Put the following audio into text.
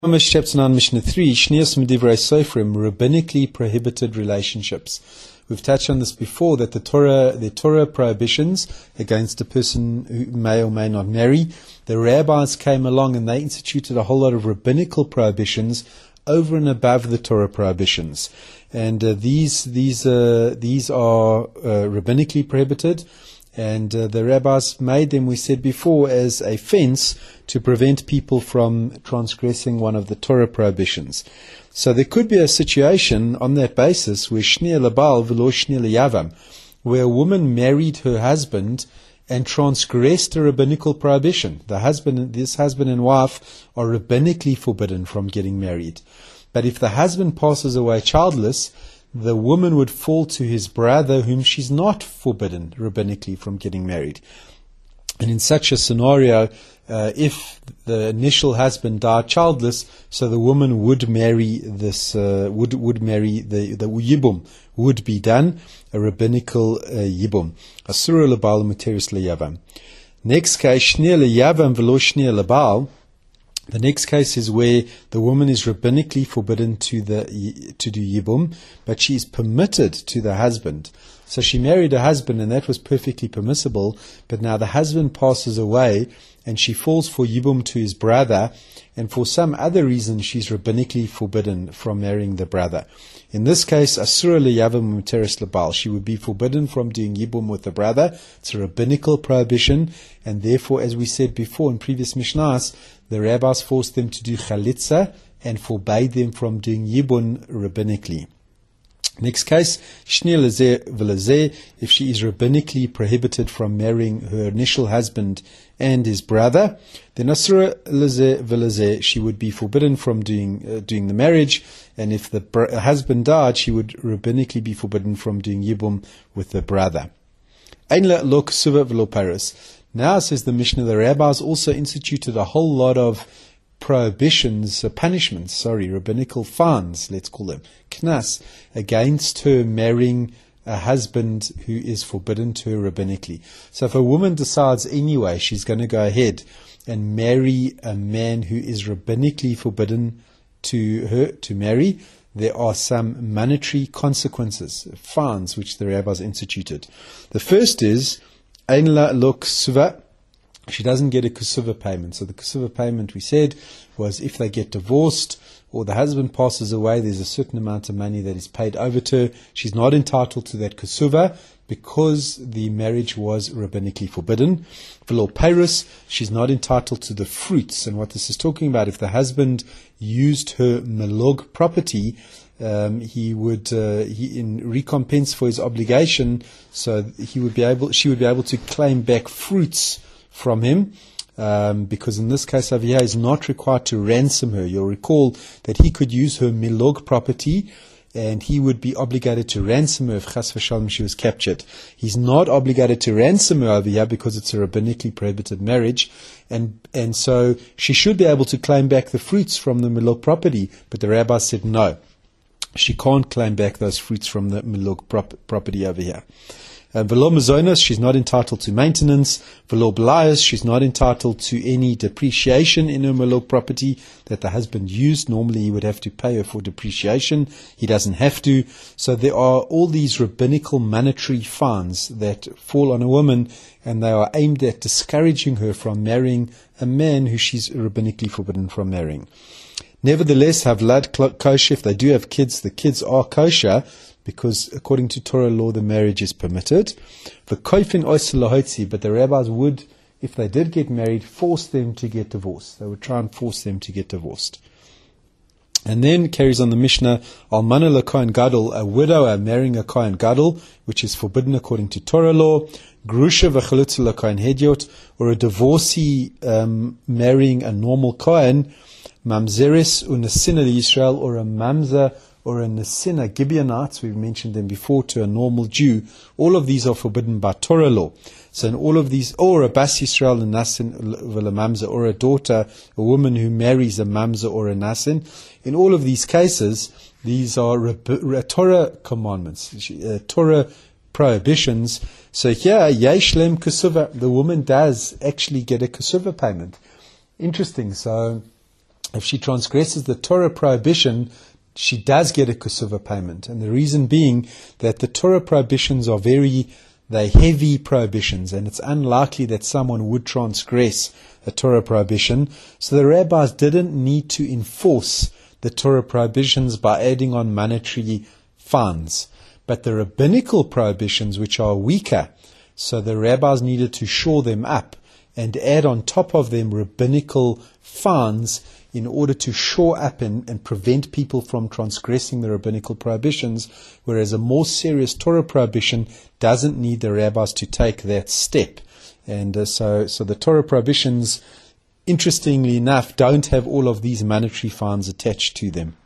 Chapter 9, Mishnah 3, Shnias Medivrei Sofrim, rabbinically prohibited relationships. We've touched on this before, that the Torah prohibitions against a person who may or may not marry. The rabbis came along and they instituted a whole lot of rabbinical prohibitions over and above the Torah prohibitions. And these are rabbinically prohibited. And the rabbis made them, we said before, as a fence to prevent people from transgressing one of the Torah prohibitions. So there could be a situation on that basis where shnia labal v'lo shnia liyavam, where a woman married her husband and transgressed a rabbinical prohibition. This husband and wife are rabbinically forbidden from getting married. But if the husband passes away childless, the woman would fall to his brother, whom she's not forbidden rabbinically from getting married. And in such a scenario, if the initial husband died childless, so the woman would marry this, would marry the yibum, would be done, a rabbinical yibum. Asura lebal muteris leyavam. Next case, shnia leyavam v'lo shnia lebal. The next case is where the woman is rabbinically forbidden to do yibum, but she is permitted to the husband. So she married a husband and that was perfectly permissible, but now the husband passes away and she falls for yibum to his brother, and for some other reason she's rabbinically forbidden from marrying the brother. In this case, asura leyavam muteris lebal, she would be forbidden from doing yibum with the brother. It's a rabbinical prohibition, and therefore, as we said before in previous Mishnahs, the rabbis forced them to do chalitza and forbade them from doing yibum rabbinically. Next case, shnia lezeh v'lezeh, if she is rabbinically prohibited from marrying her initial husband and his brother, then asura lezeh v'lezeh, she would be forbidden from doing the marriage, and if the husband died, she would rabbinically be forbidden from doing yibum with the brother. Ein lo kesuva v'lo paris. Now, says the Mishnah, the rabbis also instituted a whole lot of prohibitions, rabbinical fines, let's call them, knas, against her marrying a husband who is forbidden to her rabbinically. So if a woman decides anyway she's going to go ahead and marry a man who is rabbinically forbidden to her to marry, there are some monetary consequences, fines, which the rabbis instituted. The first is ein la lo kesuva. She doesn't get a kesuva payment. So the kesuva payment, we said, was if they get divorced or the husband passes away, there's a certain amount of money that is paid over to her. She's not entitled to that kesuva because the marriage was rabbinically forbidden. V'lo peiros, she's not entitled to the fruits. And what this is talking about, if the husband used her melog property, he would, in recompense for his obligation, so she would be able to claim back fruits from him, because in this case over here is not required to ransom her. You'll recall that he could use her milog property and he would be obligated to ransom her if chas v'shalom she was captured. He's not obligated to ransom her over here because it's a rabbinically prohibited marriage, and so she should be able to claim back the fruits from the milog property, but the rabbi said no. She can't claim back those fruits from the milog property over here. V'lo mazonos, she's not entitled to maintenance. V'lo b'layos, she's not entitled to any depreciation in her milog property that the husband used. Normally he would have to pay her for depreciation. He doesn't have to. So there are all these rabbinical monetary fines that fall on a woman, and they are aimed at discouraging her from marrying a man who she's rabbinically forbidden from marrying. Nevertheless, havlad kosher, if they do have kids, the kids are kosher, because according to Torah law, the marriage is permitted. But the rabbis would, if they did get married, force them to get divorced. They would try and force them to get divorced. And then carries on the Mishnah, almana l'kohen gadol, a widower marrying a kohen gadol, which is forbidden according to Torah law. Grusha v'chalutza l'kohen hediot, or a divorcee marrying a normal kohen. Mamzeres u'nesina Yisrael, or a mamzer or a nesina, Gibeonites, we've mentioned them before, to a normal Jew. All of these are forbidden by Torah law. So in all of these, or a bas Yisrael, a nasin v'la mamzer, or a daughter, a woman who marries a mamzer or a nasin. In all of these cases, these are Torah commandments, Torah prohibitions. So here, yesh lem kesuva, the woman does actually get a kesuva payment. Interesting. So if she transgresses the Torah prohibition, she does get a kesuva payment. And the reason being that the Torah prohibitions are they're heavy prohibitions, and it's unlikely that someone would transgress a Torah prohibition. So the rabbis didn't need to enforce the Torah prohibitions by adding on monetary fines. But the rabbinical prohibitions, which are weaker, so the rabbis needed to shore them up and add on top of them rabbinical fines in order to shore up and prevent people from transgressing the rabbinical prohibitions, whereas a more serious Torah prohibition doesn't need the rabbis to take that step. And so the Torah prohibitions, interestingly enough, don't have all of these monetary fines attached to them.